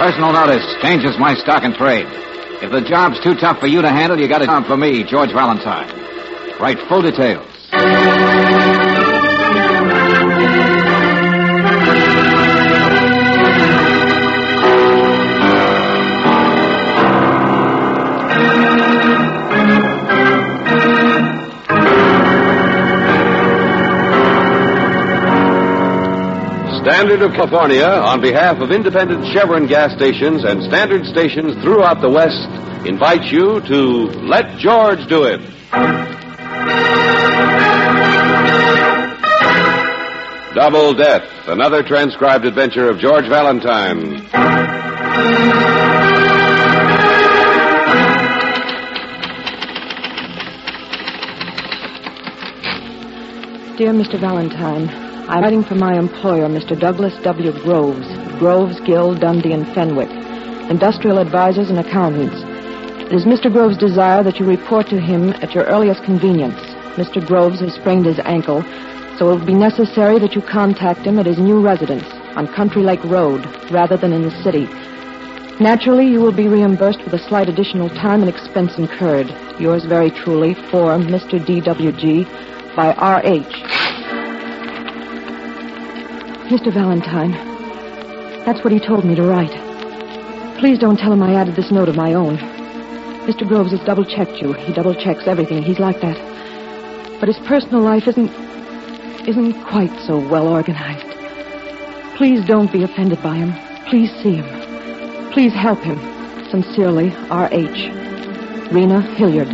Personal notice changes my stock and trade. If the job's too tough for you to handle, you got a job for me, George Valentine. Write full details. Standard of California, on behalf of independent Chevron gas stations and standard stations throughout the West, invites you to Let George Do It. Double Death, another transcribed adventure of George Valentine. Dear Mr. Valentine, I'm writing for my employer, Mr. Douglas W. Groves, Gill, Dundee, and Fenwick, industrial advisors and accountants. It is Mr. Groves' desire that you report to him at your earliest convenience. Mr. Groves has sprained his ankle, so it will be necessary that you contact him at his new residence on Country Lake Road rather than in the city. Naturally, you will be reimbursed for the slight additional time and expense incurred. Yours very truly, for Mr. D.W.G., by R.H. Mr. Valentine, that's what he told me to write. Please don't tell him I added this note of my own. Mr. Groves has double-checked you. He double-checks everything. He's like that. But his personal life isn't quite so well organized. Please don't be offended by him. Please see him. Please help him. Sincerely, R.H. Rena Hilliard.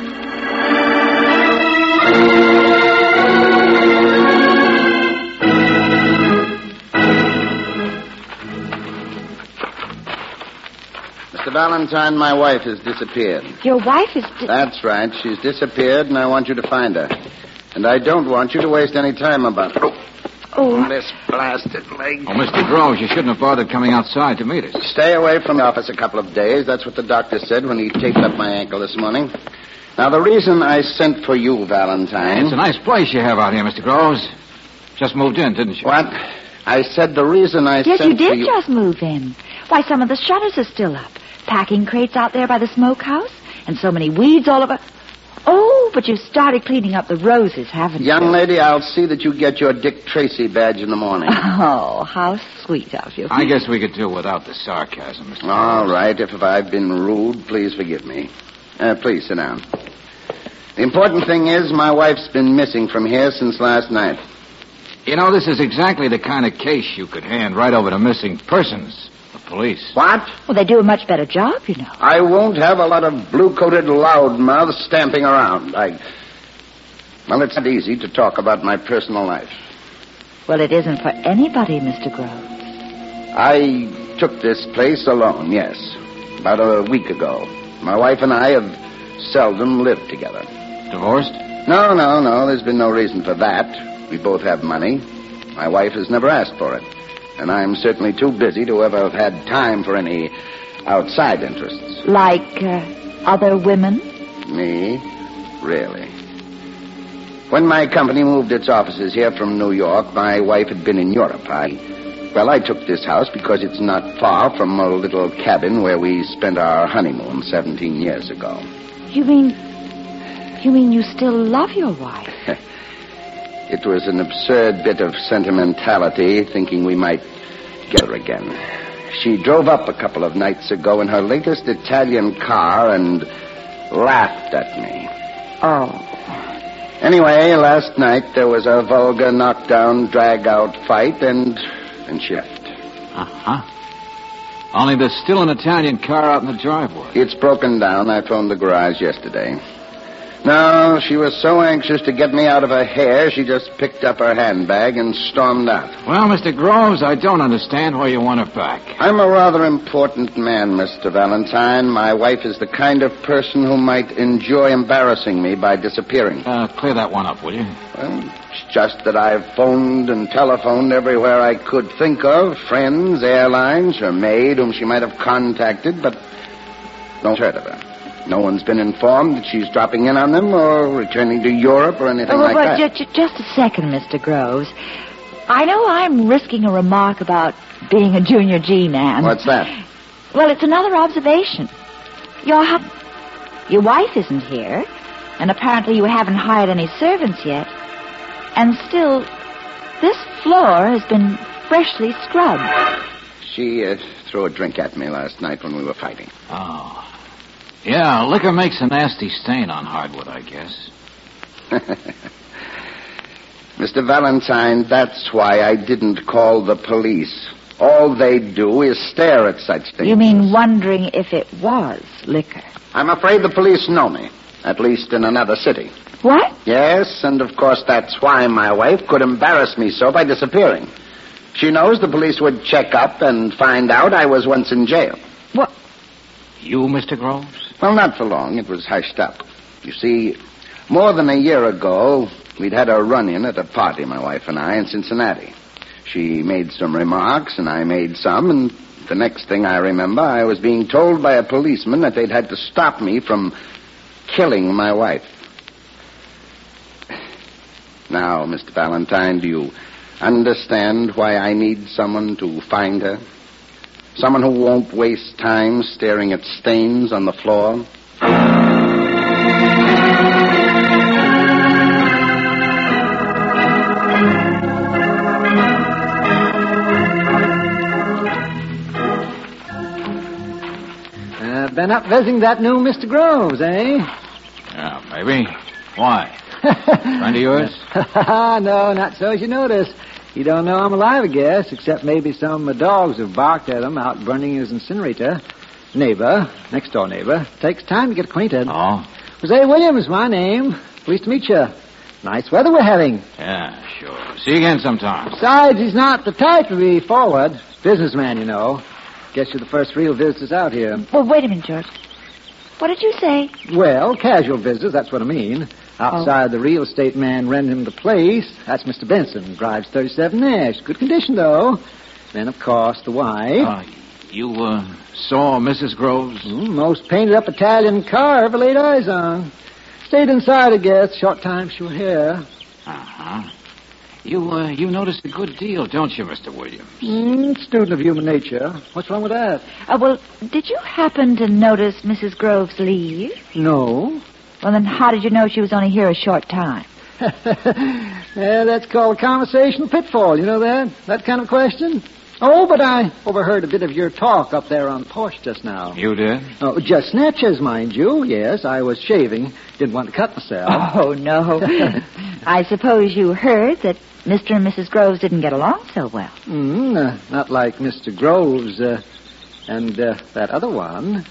Mr. Valentine, my wife has disappeared. Your wife is... That's right. She's disappeared, and I want you to find her. And I don't want you to waste any time about it. Oh. This blasted leg. Oh, Mr. Groves, you shouldn't have bothered coming outside to meet us. Stay away from the office a couple of days. That's what the doctor said when he taped up my ankle this morning. Now, the reason I sent for you, Valentine... It's a nice place you have out here, Mr. Groves. Just moved in, didn't you? What? I said the reason I Yes, sent you did for you... just move in. Why, some of the shutters are still up. Packing crates out there by the smokehouse. And so many weeds all over... Oh, but you've started cleaning up the roses, haven't you? Young lady, I'll see that you get your Dick Tracy badge in the morning. Oh, how sweet of you. I guess we could do without the sarcasm, Mr. Groves. All right. If I've been rude, please forgive me. Please sit down. The important thing is my wife's been missing from here since last night. You know, this is exactly the kind of case you could hand right over to missing persons. The police. What? Well, they do a much better job, you know. I won't have a lot of blue-coated loudmouths stamping around. Well, it's not easy to talk about my personal life. Well, it isn't for anybody, Mr. Groves. I took this place alone, yes. About a week ago. My wife and I have seldom lived together. Divorced? No. There's been no reason for that. We both have money. My wife has never asked for it. And I'm certainly too busy to ever have had time for any outside interests. Like other women? Me? Really? When my company moved its offices here from New York, my wife had been in Europe. I took this house because it's not far from a little cabin where we spent our honeymoon 17 years ago. You mean you still love your wife? It was an absurd bit of sentimentality, thinking we might get her again. She drove up a couple of nights ago in her latest Italian car and laughed at me. Oh. Anyway, last night there was a vulgar knockdown, drag-out fight, and she left. Uh-huh. Only there's still an Italian car out in the driveway. It's broken down. I phoned the garage yesterday. No, she was so anxious to get me out of her hair, she just picked up her handbag and stormed out. Well, Mr. Groves, I don't understand why you want her back. I'm a rather important man, Mr. Valentine. My wife is the kind of person who might enjoy embarrassing me by disappearing. Clear that one up, will you? Well, it's just that I've phoned and telephoned everywhere I could think of. Friends, airlines, her maid, whom she might have contacted, but no heard of her. No one's been informed that she's dropping in on them or returning to Europe or anything like that. Just a second, Mr. Groves. I know I'm risking a remark about being a Junior G man. What's that? Well, it's another observation. Your wife isn't here, and apparently you haven't hired any servants yet. And still, this floor has been freshly scrubbed. She threw a drink at me last night when we were fighting. Oh. Yeah, liquor makes a nasty stain on hardwood, I guess. Mr. Valentine, that's why I didn't call the police. All they do is stare at such things. You mean wondering if it was liquor? I'm afraid the police know me, at least in another city. What? Yes, and of course that's why my wife could embarrass me so by disappearing. She knows the police would check up and find out I was once in jail. What? You, Mr. Groves? Well, not for long. It was hushed up. You see, more than a year ago, we'd had a run-in at a party, my wife and I, in Cincinnati. She made some remarks, and I made some, and the next thing I remember, I was being told by a policeman that they'd had to stop me from killing my wife. Now, Mr. Valentine, do you understand why I need someone to find her? Someone who won't waste time staring at stains on the floor? Been up visiting that new Mr. Groves, eh? Yeah, maybe. Why? Friend of yours? No, not so as you notice. You don't know I'm alive, I guess, except maybe some dogs have barked at him out burning his incinerator. Neighbor, next-door neighbor. Takes time to get acquainted. Oh? Jose Williams, my name. Pleased to meet you. Nice weather we're having. Yeah, sure. See you again sometime. Besides, he's not the type to be forward. Businessman, you know. Guess you're the first real visitors out here. Well, wait a minute, George. What did you say? Well, casual visitors, that's what I mean. Outside the real estate man renting him the place, that's Mr. Benson. Drives 37 Nash. Good condition, though. Then, of course, the wife. You saw Mrs. Groves? Most painted-up Italian car ever laid eyes on. Stayed inside, I guess. Short time she was here. Uh-huh. You noticed a good deal, don't you, Mr. Williams? Student of human nature. What's wrong with that? Well, did you happen to notice Mrs. Groves leave? No. Well, then how did you know she was only here a short time? Yeah, that's called a conversational pitfall. You know that? That kind of question? Oh, but I overheard a bit of your talk up there on the porch just now. You did? Oh, just snatches, mind you. Yes, I was shaving. Didn't want to cut myself. Oh, no. I suppose you heard that Mr. and Mrs. Groves didn't get along so well. Not like Mr. Groves and that other one.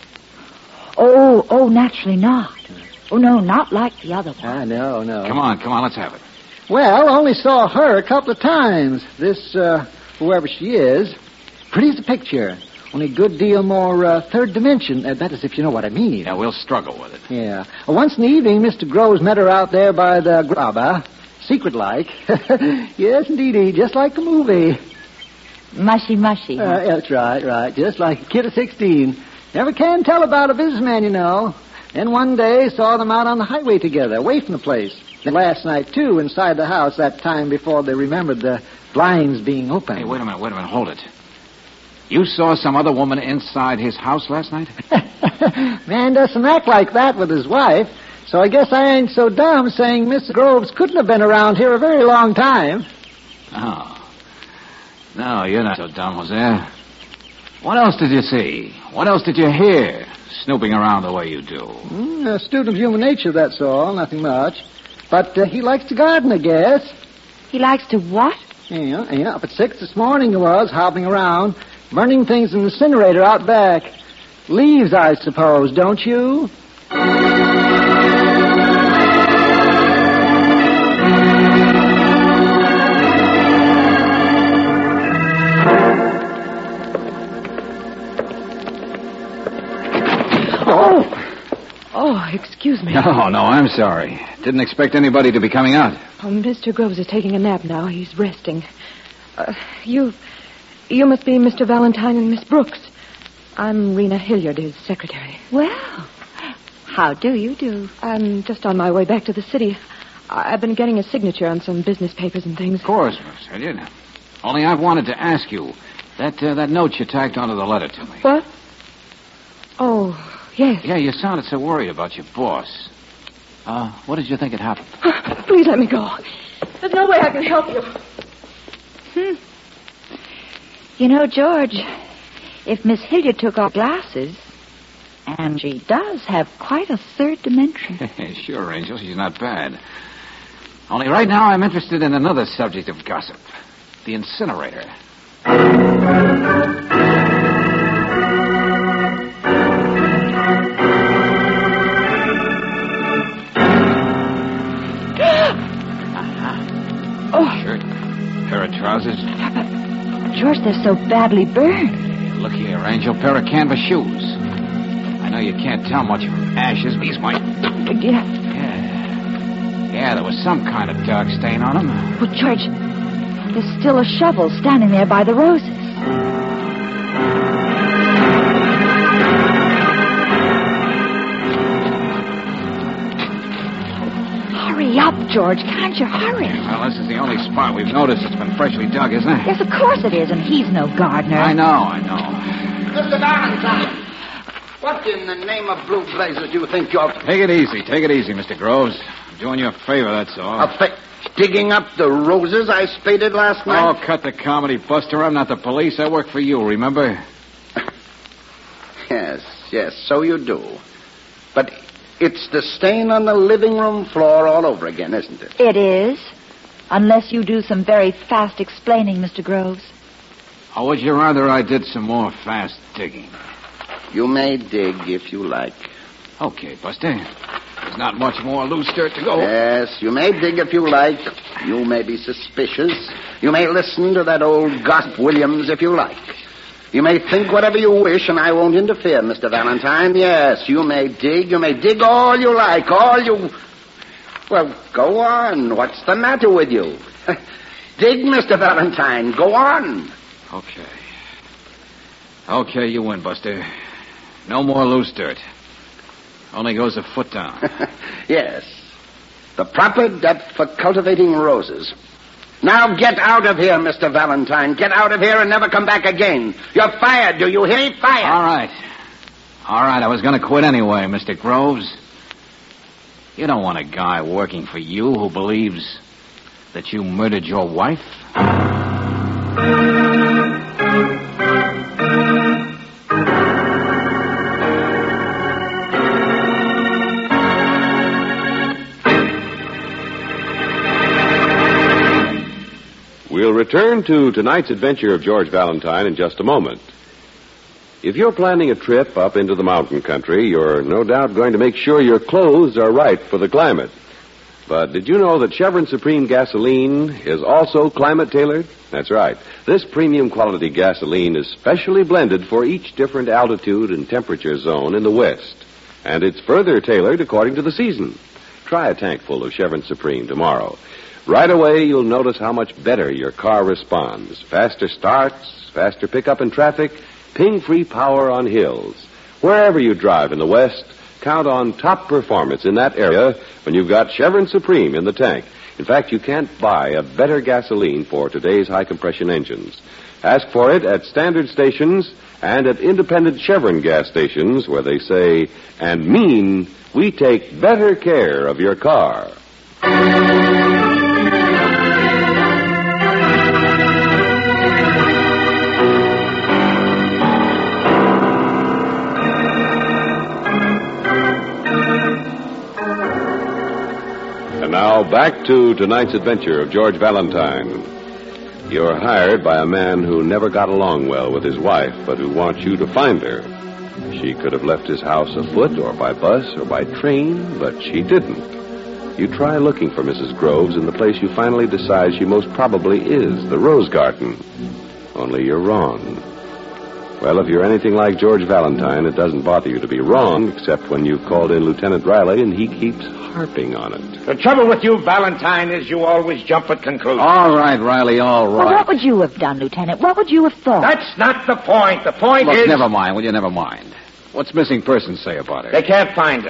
Oh, naturally not. Oh, no, not like the other one. No. Come on, let's have it. Well, only saw her a couple of times. This, whoever she is, pretty as a picture. Only a good deal more third dimension. That is, if you know what I mean. Yeah, we'll struggle with it. Yeah. Once in the evening, Mr. Groves met her out there by the grabber. Secret-like. Yes, indeedy. Just like the movie. Mushy. Huh? That's right. Just like a kid of 16. Never can tell about a businessman, you know. Then one day, saw them out on the highway together, away from the place. Then last night, too, inside the house, that time before they remembered the blinds being open. Hey, wait a minute, hold it. You saw some other woman inside his house last night? Man doesn't act like that with his wife, so I guess I ain't so dumb saying Miss Groves couldn't have been around here a very long time. Oh. No, you're not so dumb, Jose. What else did you see? What else did you hear, snooping around the way you do? A student of human nature, that's all. Nothing much. But he likes to garden, I guess. He likes to what? Yeah, up at 6 this morning he was, hobbling around, burning things in the incinerator out back. Leaves, I suppose, don't you? Oh, excuse me. No, I'm sorry. Didn't expect anybody to be coming out. Oh, Mr. Groves is taking a nap now. He's resting. You must be Mr. Valentine and Miss Brooks. I'm Rena Hilliard, his secretary. Well, how do you do? I'm just on my way back to the city. I've been getting a signature on some business papers and things. Of course, Miss Hilliard. Only I've wanted to ask you, That note you tacked onto the letter to me. What? Oh, yes. Yeah, you sounded so worried about your boss. What did you think had happened? Please let me go. There's no way I can help you. You know, George, if Miss Hilliard took off glasses, and she does have quite a third dimension. Sure, Angel, she's not bad. Only right now I'm interested in another subject of gossip. The incinerator. Oh. Shirt, pair of trousers. George, they're so badly burned. Hey, look here, Angel, pair of canvas shoes. I know you can't tell much from ashes, but these might... Yeah, there was some kind of dark stain on them. Well, George, there's still a shovel standing there by the roses. Hurry up, George. Can't you hurry? Well, this is the only spot we've noticed that's been freshly dug, isn't it? Yes, of course it is, and he's no gardener. I know. Mr. Valentine, what in the name of blue blazes do you think you're... Take it easy, Mr. Groves. I'm doing you a favor, that's all. Digging up the roses I spaded last night? Oh, cut the comedy, Buster. I'm not the police. I work for you, remember? Yes, so you do. But it's the stain on the living room floor all over again, isn't it? It is. Unless you do some very fast explaining, Mr. Groves. Or would you rather I did some more fast digging? You may dig if you like. Okay, Buster. There's not much more loose dirt to go. Yes, you may dig if you like. You may be suspicious. You may listen to that old Gossip Williams if you like. You may think whatever you wish, and I won't interfere, Mr. Valentine. Yes, you may dig all you like, Well, go on. What's the matter with you? Dig, Mr. Valentine. Go on. Okay, you win, Buster. No more loose dirt. Only goes a foot down. Yes. The proper depth for cultivating roses. Now get out of here, Mr. Valentine. Get out of here and never come back again. You're fired. Do you hear me? Fired. All right. I was going to quit anyway, Mr. Groves. You don't want a guy working for you who believes that you murdered your wife? We'll return to tonight's adventure of George Valentine in just a moment. If you're planning a trip up into the mountain country, you're no doubt going to make sure your clothes are right for the climate. But did you know that Chevron Supreme gasoline is also climate-tailored? That's right. This premium quality gasoline is specially blended for each different altitude and temperature zone in the West. And it's further tailored according to the season. Try a tank full of Chevron Supreme tomorrow. Right away, you'll notice how much better your car responds. Faster starts, faster pickup in traffic, ping-free power on hills. Wherever you drive in the West, count on top performance in that area when you've got Chevron Supreme in the tank. In fact, you can't buy a better gasoline for today's high-compression engines. Ask for it at standard stations and at independent Chevron gas stations where they say and mean we take better care of your car. Now, back to tonight's adventure of George Valentine. You're hired by a man who never got along well with his wife, but who wants you to find her. She could have left his house afoot or by bus or by train, but she didn't. You try looking for Mrs. Groves in the place you finally decide she most probably is, the Rose Garden. Only you're wrong. Well, if you're anything like George Valentine, it doesn't bother you to be wrong, except when you've called in Lieutenant Riley and he keeps harping on it. The trouble with you, Valentine, is you always jump at conclusions. All right, Riley, all right. Well, what would you have done, Lieutenant? What would you have thought? That's not the point. The point Look, is... never mind, will you? Never mind. What's missing persons say about her? They can't find her.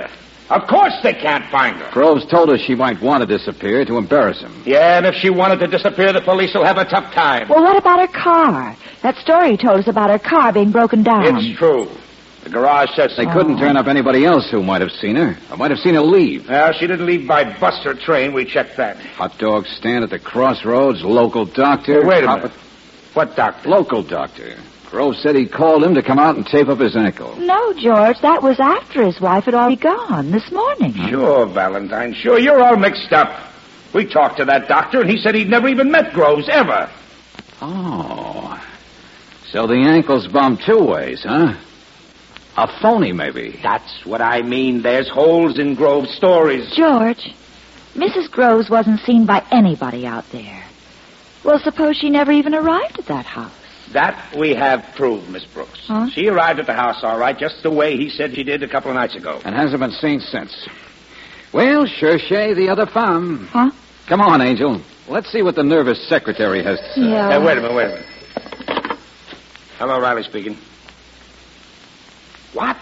Of course they can't find her. Groves told us she might want to disappear to embarrass him. Yeah, and if she wanted to disappear, the police will have a tough time. Well, what about her car? That story you told us about her car being broken down. It's true. The garage says They couldn't turn up anybody else who might have seen her. Or might have seen her leave. Well, she didn't leave by bus or train. We checked that. Hot dog stand at the crossroads, local doctor. Hey, wait a minute. What doctor? Local doctor. Groves said he called him to come out and tape up his ankle. No, George, that was after his wife had already gone this morning. Sure, Valentine. Sure, you're all mixed up. We talked to that doctor, and he said he'd never even met Groves, ever. Oh. So the ankle's bumped two ways, huh? A phony, maybe. That's what I mean. There's holes in Groves' stories. George, Mrs. Groves wasn't seen by anybody out there. Well, suppose she never even arrived at that house. That we have proved, Miss Brooks. Huh? She arrived at the house all right, just the way he said she did a couple of nights ago. And hasn't been seen since. Well, cherchez the other femme. Huh? Come on, Angel. Let's see what the nervous secretary has to say. Yeah. Wait a minute. Hello, Riley speaking. What?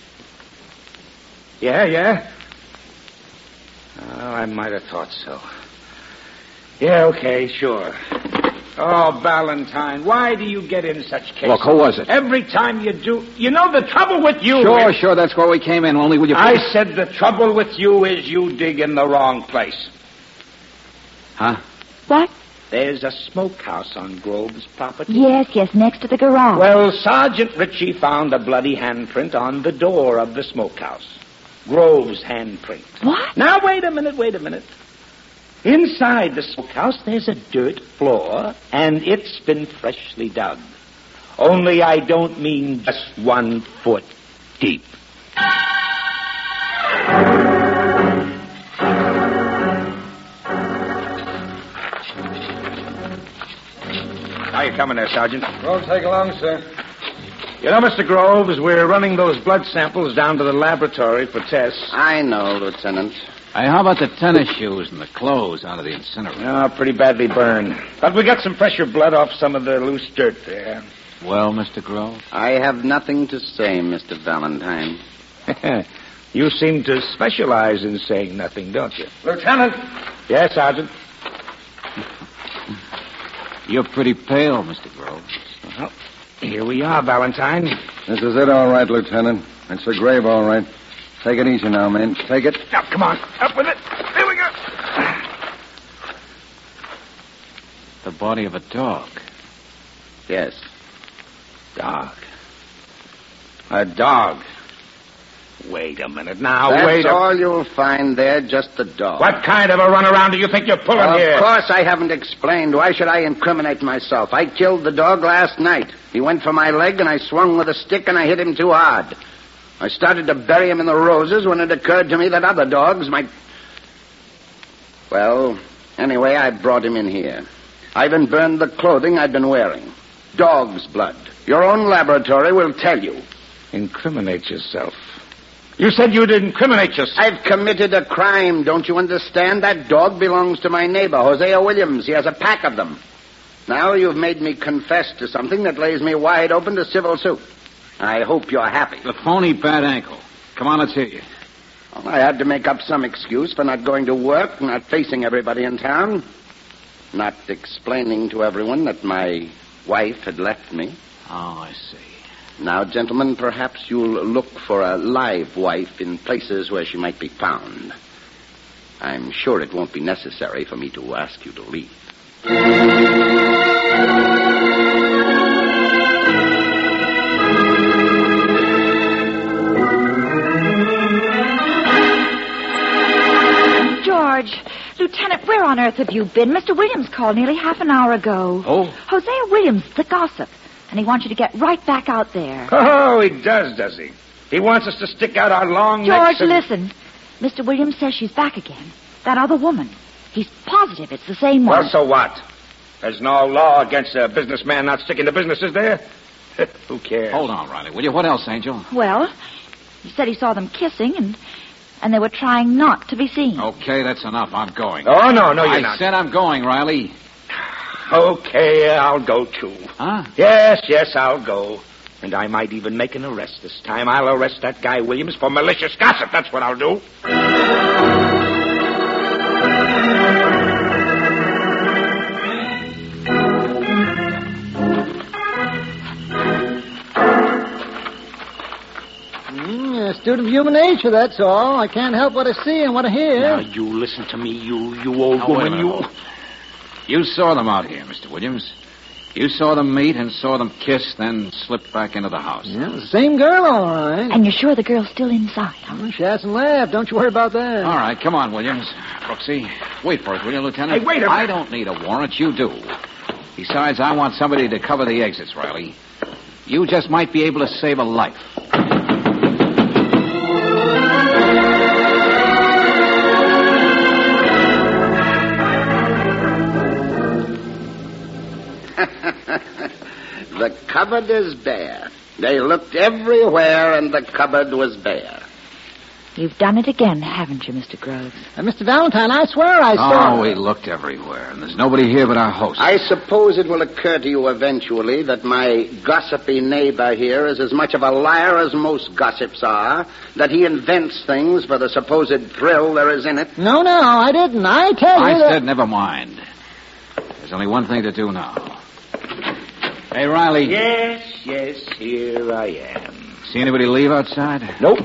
Yeah? Oh, I might have thought so. Yeah, okay, sure. Oh, Valentine, why do you get in such cases? Look, who was it? Every time you do... You know the trouble with you... Sure, that's where we came in. Only will you... I said the trouble with you is you dig in the wrong place. Huh? What? There's a smokehouse on Groves' property. Yes, next to the garage. Well, Sergeant Ritchie found a bloody handprint on the door of the smokehouse. Groves' handprint. What? Now, wait a minute. Inside the smokehouse, there's a dirt floor, and it's been freshly dug. Only I don't mean just 1 foot deep. How you coming there, Sergeant? Won't take long, sir. You know, Mr. Groves, we're running those blood samples down to the laboratory for tests. I know, Lieutenant. Hey, how about the tennis shoes and the clothes out of the incinerator? Oh, pretty badly burned. But we got some fresher blood off some of the loose dirt there. Well, Mr. Groves? I have nothing to say, Mr. Valentine. You seem to specialize in saying nothing, don't you? Lieutenant! Yes, Sergeant. You're pretty pale, Mr. Groves. Well, here we are, Valentine. This is it, all right, Lieutenant. It's the grave, all right. Take it easy now, man. Take it. Now, come on. Up with it. There we go. The body of a dog. Yes. Dog. A dog. Wait a minute now. That's all you'll find there, just the dog. What kind of a runaround do you think you're pulling here? Of course I haven't explained. Why should I incriminate myself? I killed the dog last night. He went for my leg, and I swung with a stick, and I hit him too hard. I started to bury him in the roses when it occurred to me that other dogs might... Well, anyway, I brought him in here. I even burned the clothing I'd been wearing. Dog's blood. Your own laboratory will tell you. Incriminate yourself. You said you'd incriminate yourself. I've committed a crime, don't you understand? That dog belongs to my neighbor, Hosea Williams. He has a pack of them. Now you've made me confess to something that lays me wide open to civil suit. I hope you're happy. The phony bad ankle. Come on, let's hear you. Well, I had to make up some excuse for not going to work, not facing everybody in town, not explaining to everyone that my wife had left me. Oh, I see. Now, gentlemen, perhaps you'll look for a live wife in places where she might be found. I'm sure it won't be necessary for me to ask you to leave. George, Lieutenant, where on earth have you been? Mr. Williams called nearly half an hour ago. Oh? Hosea Williams, the gossip. And he wants you to get right back out there. Oh, he does he? He wants us to stick out our long George, necks and... listen. Mr. Williams says she's back again. That other woman. He's positive it's the same one. Well, so what? There's no law against a businessman not sticking to business, is there? Who cares? Hold on, Riley, will you? What else, Angel? Well, he said he saw them kissing and they were trying not to be seen. Okay, that's enough. I'm going. Oh, no, you're I not. said I'm going, Riley. Okay, I'll go too. Huh? Yes, I'll go. And I might even make an arrest this time. I'll arrest that guy Williams for malicious gossip. That's what I'll do. A student of human nature, that's all. I can't help what I see and what I hear. Now, you listen to me, you old Now, wait a woman, minute. You saw them out here, Mr. Williams. You saw them meet and saw them kiss, then slipped back into the house. Yeah, the same girl, all right. And you're sure the girl's still inside, huh? Well, she hasn't left. Don't you worry about that. All right, come on, Williams. Brooksy, wait for it, will you, Lieutenant? Hey, wait a minute. I don't need a warrant. You do. Besides, I want somebody to cover the exits, Riley. You just might be able to save a life. The cupboard is bare. They looked everywhere, and the cupboard was bare. You've done it again, haven't you, Mr. Groves? Mr. Valentine, I swear I saw... Oh, we looked everywhere, and there's nobody here but our host. I suppose it will occur to you eventually that my gossipy neighbor here is as much of a liar as most gossips are, that he invents things for the supposed thrill there is in it. No, I didn't. I tell you I that... said never mind. There's only one thing to do now. Hey, Riley. Yes, here I am. See anybody leave outside? Nope.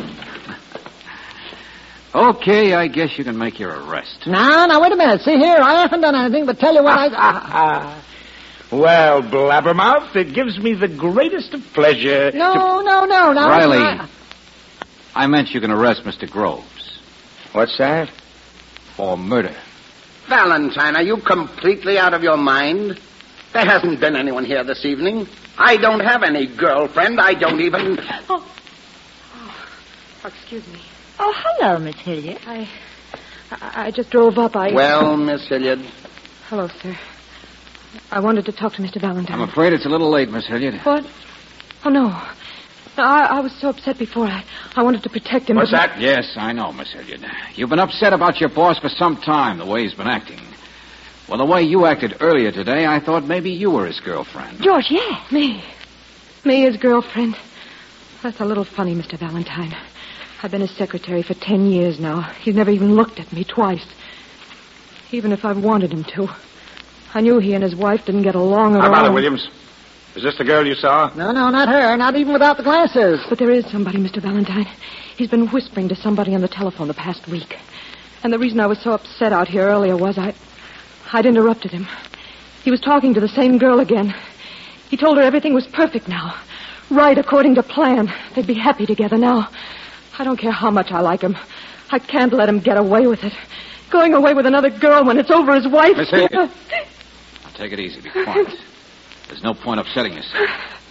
Okay, I guess you can make your arrest. Now, wait a minute. See here, I haven't done anything but tell you what I... Well, Blabbermouth, it gives me the greatest of pleasure No. Riley, I meant you can arrest Mr. Groves. What's that? For murder. Valentine, are you completely out of your mind? There hasn't been anyone here this evening. I don't have any girlfriend. I don't even... Oh, excuse me. Oh, hello, Miss Hilliard. I just drove up. Well, Miss Hilliard. Hello, sir. I wanted to talk to Mr. Valentine. I'm afraid it's a little late, Miss Hilliard. What? Oh, no. No, I was so upset before. I wanted to protect him. What's that? Yes, I know, Miss Hilliard. You've been upset about your boss for some time, the way he's been acting. Well, the way you acted earlier today, I thought maybe you were his girlfriend. George, yes. Me, his girlfriend. That's a little funny, Mr. Valentine. I've been his secretary for 10 years now. He's never even looked at me twice. Even if I've wanted him to. I knew he and his wife didn't get along at all. How about it, Williams? Is this the girl you saw? No, not her. Not even without the glasses. But there is somebody, Mr. Valentine. He's been whispering to somebody on the telephone the past week. And the reason I was so upset out here earlier was I'd interrupted him. He was talking to the same girl again. He told her everything was perfect now. Right according to plan. They'd be happy together now. I don't care how much I like him. I can't let him get away with it. Going away with another girl when it's over his wife. Miss Hilliard. Now, take it easy. Be quiet. There's no point upsetting yourself.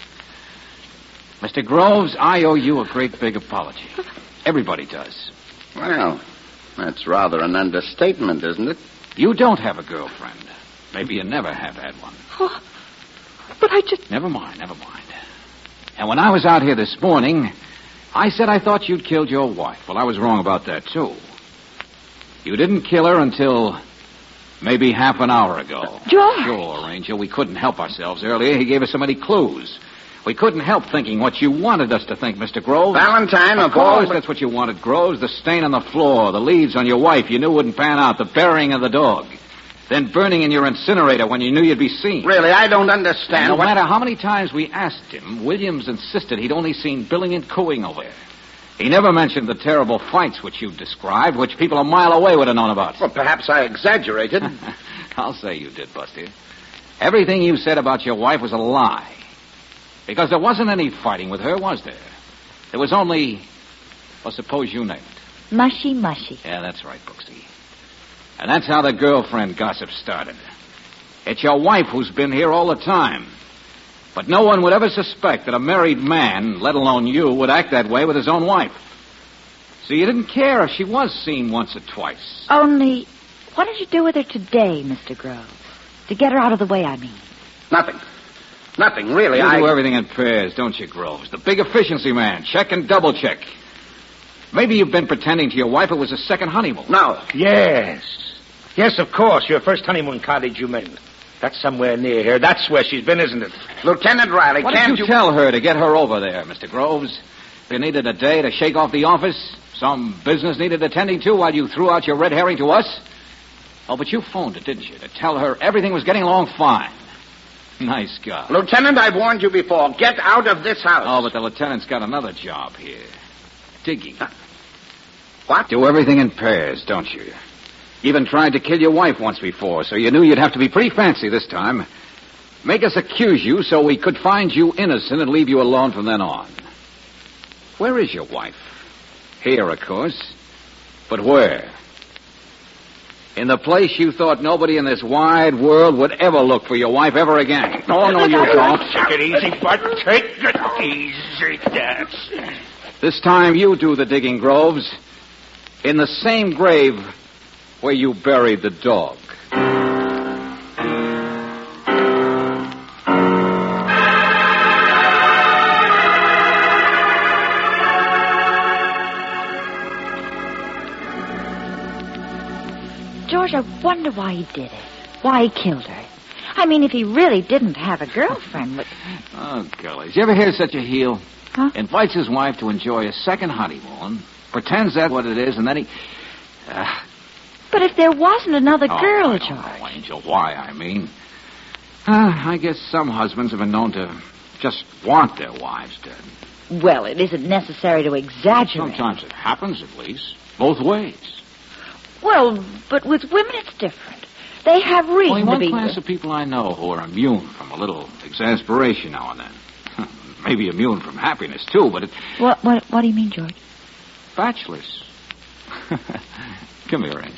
Mr. Groves, I owe you a great big apology. Everybody does. Well, that's rather an understatement, isn't it? You don't have a girlfriend. Maybe you never have had one. Oh, but I just... Never mind. And when I was out here this morning, I said I thought you'd killed your wife. Well, I was wrong about that, too. You didn't kill her until maybe half an hour ago. George! Sure, Angel. We couldn't help ourselves earlier. He gave us so many clues. We couldn't help thinking what you wanted us to think, Mr. Groves. Valentine, of course, that's what you wanted, Groves. The stain on the floor, the leaves on your wife you knew wouldn't pan out, the burying of the dog. Then burning in your incinerator when you knew you'd be seen. Really, I don't understand. And no matter how many times we asked him, Williams insisted he'd only seen billing and cooing over there. He never mentioned the terrible fights which you described, which people a mile away would have known about. Well, perhaps I exaggerated. I'll say you did, Buster. Everything you said about your wife was a lie. Because there wasn't any fighting with her, was there? There was only, well, suppose you name it. Mushy. Yeah, that's right, Brooksy. And that's how the girlfriend gossip started. It's your wife who's been here all the time. But no one would ever suspect that a married man, let alone you, would act that way with his own wife. So you didn't care if she was seen once or twice. Only, what did you do with her today, Mr. Groves? To get her out of the way, I mean. Nothing, really. You do everything in pairs, don't you, Groves? The big efficiency man. Check and double check. Maybe you've been pretending to your wife it was a second honeymoon. No. Yes, of course. Your first honeymoon cottage, you meant. That's somewhere near here. That's where she's been, isn't it? Lieutenant Riley, What can't did you tell her to get her over there, Mr. Groves? If you needed a day to shake off the office, some business needed attending to while you threw out your red herring to us? Oh, but you phoned her, didn't you, to tell her everything was getting along fine? Nice guy. Lieutenant, I've warned you before. Get out of this house. Oh, but the lieutenant's got another job here. Digging. What? Do everything in pairs, don't you? You even tried to kill your wife once before, so you knew you'd have to be pretty fancy this time. Make us accuse you so we could find you innocent and leave you alone from then on. Where is your wife? Here, of course. But where? In the place you thought nobody in this wide world would ever look for your wife ever again. Oh, no, you don't. Take it easy, Bud. Take it easy, Dad. This time you do the digging, Groves. In the same grave where you buried the dog. George, I wonder why he did it. Why he killed her. I mean, if he really didn't have a girlfriend, but... Oh, Gullies. You ever hear such a heel? Huh? Invites his wife to enjoy a second honeymoon, pretends that's what it is, and then he... But if there wasn't another girl, I George... don't know, Angel, why, I mean. I guess some husbands have been known to just want their wives dead. Well, it isn't necessary to exaggerate. Sometimes it happens, at least. Both ways. Well, but with women it's different. They have reason Only one to be... class of people I know who are immune from a little exasperation now and then. Maybe immune from happiness, too, but it... What do you mean, George? Bachelors. Come here, Angel.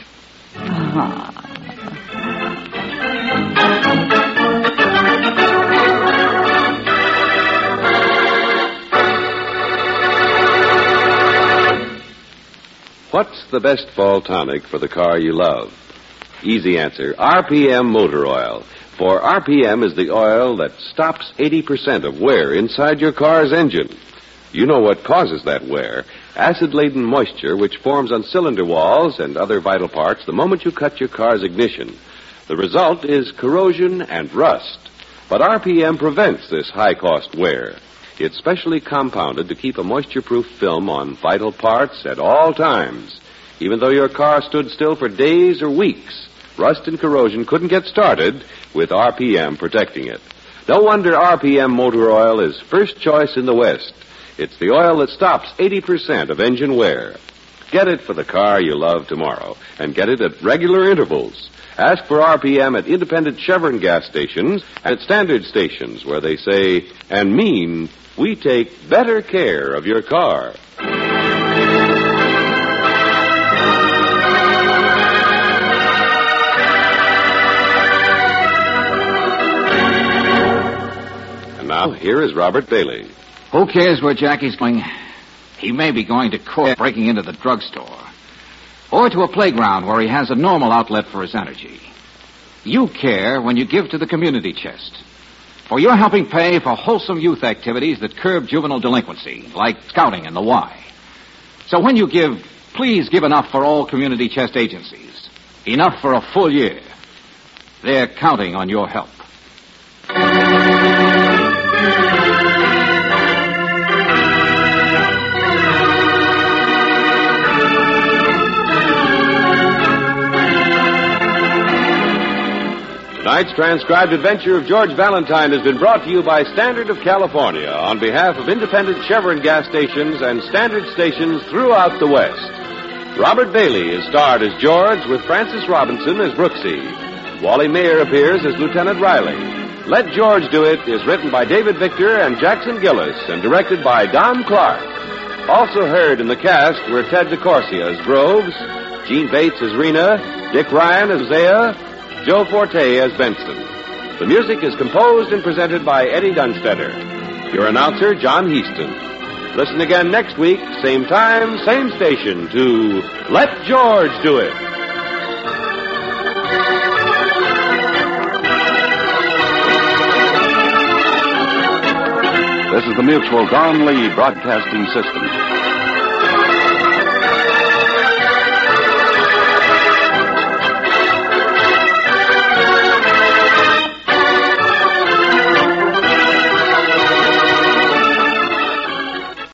What's the best fall tonic for the car you love? Easy answer, RPM Motor Oil. For RPM is the oil that stops 80% of wear inside your car's engine. You know what causes that wear. Acid-laden moisture which forms on cylinder walls and other vital parts the moment you cut your car's ignition. The result is corrosion and rust. But RPM prevents this high-cost wear. It's specially compounded to keep a moisture-proof film on vital parts at all times. Even though your car stood still for days or weeks, rust and corrosion couldn't get started with RPM protecting it. No wonder RPM Motor Oil is first choice in the West. It's the oil that stops 80% of engine wear. Get it for the car you love tomorrow, and get it at regular intervals. Ask for RPM at independent Chevron gas stations and at standard stations where they say and mean, we take better care of your car. And now, here is Robert Bailey. Who cares where Jackie's going? He may be going to court, breaking into the drugstore, or to a playground where he has a normal outlet for his energy. You care when you give to the community chest, for you're helping pay for wholesome youth activities that curb juvenile delinquency, like scouting and the Y. So when you give, please give enough for all community chest agencies. Enough for a full year. They're counting on your help. Tonight's transcribed adventure of George Valentine has been brought to you by Standard of California on behalf of independent Chevron gas stations and Standard stations throughout the West. Robert Bailey is starred as George with Francis Robinson as Brooksy. Wally Mayer appears as Lieutenant Riley. Let George Do It is written by David Victor and Jackson Gillis and directed by Don Clark. Also heard in the cast were Ted DeCorsia as Groves, Gene Bates as Rena, Dick Ryan as Zaya, Joe Forte as Benson. The music is composed and presented by Eddie Dunstetter. Your announcer, John Heaston. Listen again next week, same time, same station, to Let George Do It. This is the Mutual Don Lee Broadcasting System.